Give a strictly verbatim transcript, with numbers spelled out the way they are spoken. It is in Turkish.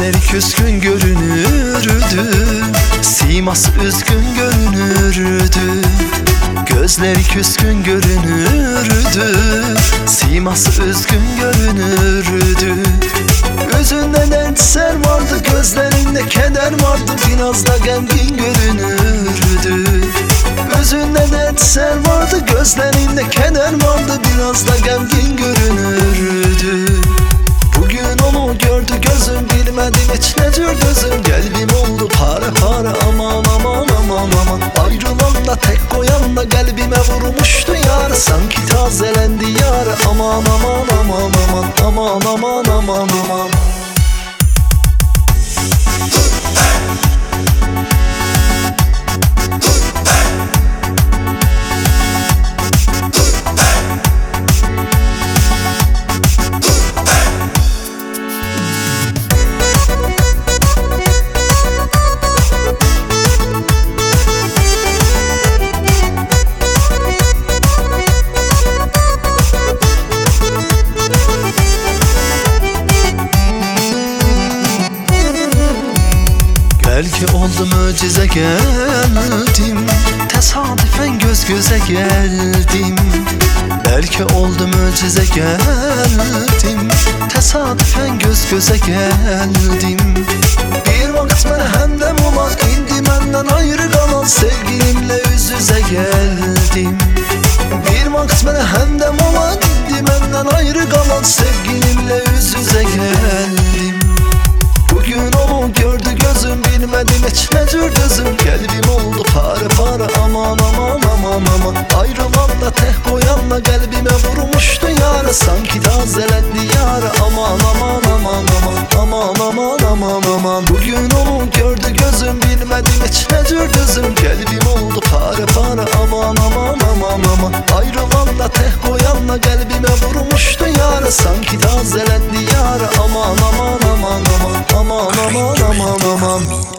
Gözleri küskün görünürdü, siması üzgün görünürdü. Gözleri küskün görünürdü, siması üzgün görünürdü. Yüzünde dertler vardı, gözlerinde keder vardı, biraz da gemgin görünürdü. Yüzünde dertler vardı, gözlerinde keder vardı, biraz da gemgin görünürdü. Bugün onu gördü gözüm, bilmedim hiç ne tür gözüm. Kalbim oldu para para, aman aman aman aman. Ayrılan da tek koyan da kalbime vurmuştu yar. Sanki tazelendi yar, aman aman aman aman aman aman aman aman. Belki oldu mucize geldim, tesadüfen göz göze geldim. Belki oldu mucize geldim, tesadüfen göz göze geldim. Bir vakit mənə həmdəm olan, indi məndən ayrı qalan sevgilimle yüz yüze geldim. Bir vakit mənə həmdəm olan, indi məndən ayrı qalan sevgilimle yüz yüze geldim. Bugün onu gördü gözüm, bilmedim hiç ne tür gözüm. Kalbim oldu para para, aman aman aman aman. Ayrılan da tek koyan da kalbime vurmuştu yara. Sanki tazelendi yara, aman aman aman aman aman aman aman aman. Bugün onu gördü gözüm, bilmedim hiç ne tür gözüm. Kalbim oldu para para, aman aman aman aman. Ayrılan da tek koyan da kalbime vurmuştu yara. Sanki tazelendi yara, aman aman aman aman aman aman aman aman.